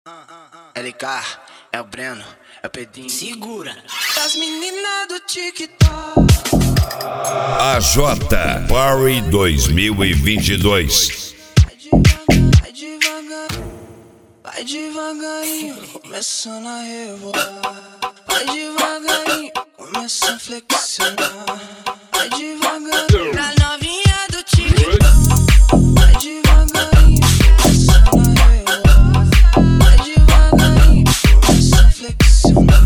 LK, é o Breno, é o Pedrinho. Segura. As meninas do TikTok. AJ Party 2022. Vai devagarinho, começando a rebolar. Vai devagarinho, começa a flexionar. Vai devagarinho, pra novinha do TikTok. Vai devagarinho, começando a rebolar. Vai devagarinho, começa a flexionar.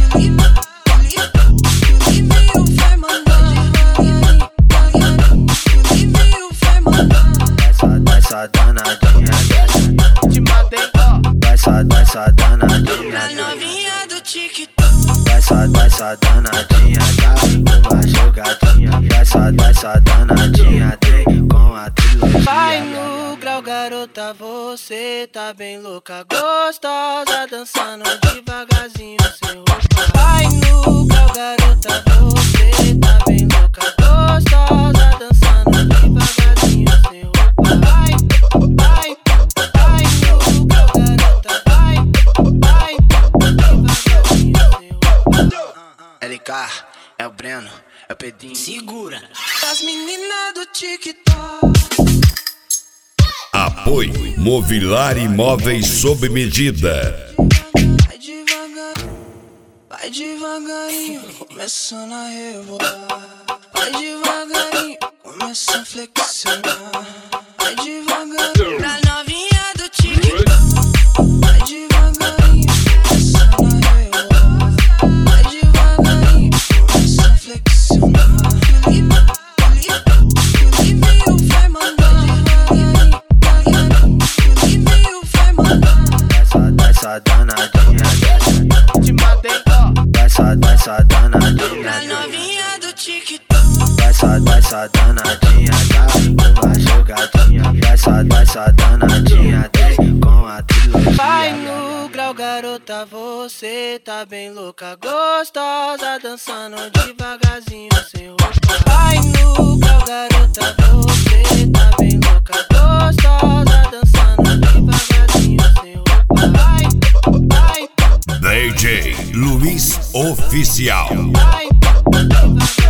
Felipe vai mandar. Felipe vai mandar. Essa danadinha te matei, ó. Essa danadinha Pra novinha do TikTok. Essa danadinha tá uma jogadinha. Essa danadinha tem com a trilogia. Vai no grau, garota, você tá bem louca, gostosa, dançando devagarzinho sem roupa. Vai no grau, garota, você tá bem louca, gostosa, dançando devagarzinho sem roupa. Vai no grau, garota, vai devagarzinho sem roupa. LK, é o Breno, é o Pedrinho. Segura. As meninas do TikTok. Apoio Movilar Imóveis sob medida. Vai devagarinho, começando a rebolar. Vai devagarinho, começa a flexionar. Vai devagarinho, pra novinha do TikTok. Vai devagarinho, começando a rebolar. Vai devagarinho, começa a flexionar. Felipe vai mandar. Felipe vai mandar. Essa danadinha te matei, ó. Essa danadinha Pra novinha do TikTok. Essa danadinha tá uma jogadinha. Essa danadinha tem com a trilogia. Vai no grau, garota, você tá bem louca, gostosa, dançando devagarzinho sem roupa. Vai no grau, garota, você tá bem louca, gostosa, dançando devagarzinho sem roupa. DJ Luiz Oficial. Vai